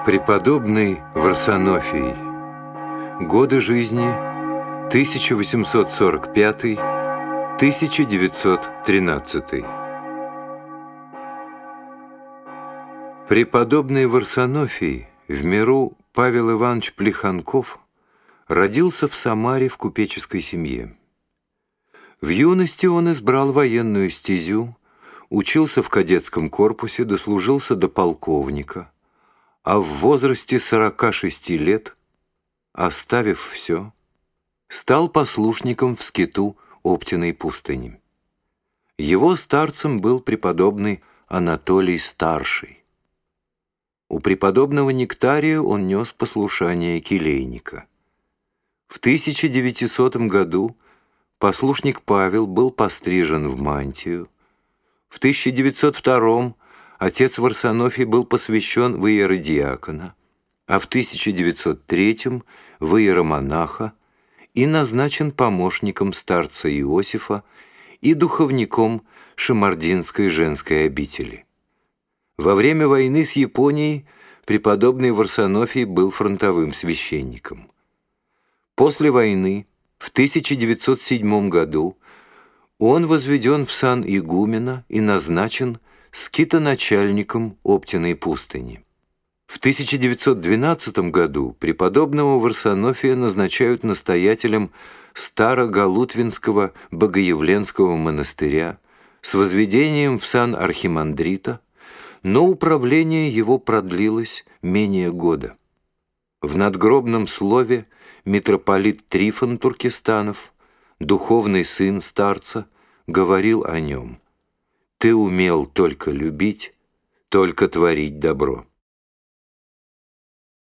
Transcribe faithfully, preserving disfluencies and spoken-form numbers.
Преподобный Варсонофий. Годы жизни тысяча восемьсот сорок пятый — тысяча девятьсот тринадцатый. Преподобный Варсонофий, в миру Павел Иванович Плеханков, родился в Самаре в купеческой семье. В юности он избрал военную стезю, учился в кадетском корпусе, дослужился до полковника, а в возрасте сорока шести лет, оставив все, стал послушником в скиту Оптиной пустыни. Его старцем был преподобный Анатолий Старший. У преподобного Нектария он нес послушание келейника. В тысяча девятисотом году послушник Павел был пострижен в мантию. В тысяча девятьсот втором отец Варсонофий был посвящен в иеродиакона, а в тысяча девятьсот третьем в иеромонаха и назначен помощником старца Иосифа и духовником Шамардинской женской обители. Во время войны с Японией преподобный Варсонофий был фронтовым священником. После войны, в тысяча девятьсот седьмом году, он возведен в сан игумена и назначен скитоначальником Оптиной пустыни. В тысяча девятьсот двенадцатом году преподобного Варсонофия назначают настоятелем Старогалутвинского Богоявленского монастыря с возведением в сан архимандрита, но управление его продлилось менее года. В надгробном слове митрополит Трифон Туркестанов, духовный сын старца, говорил о нем: «Ты умел только любить, только творить добро».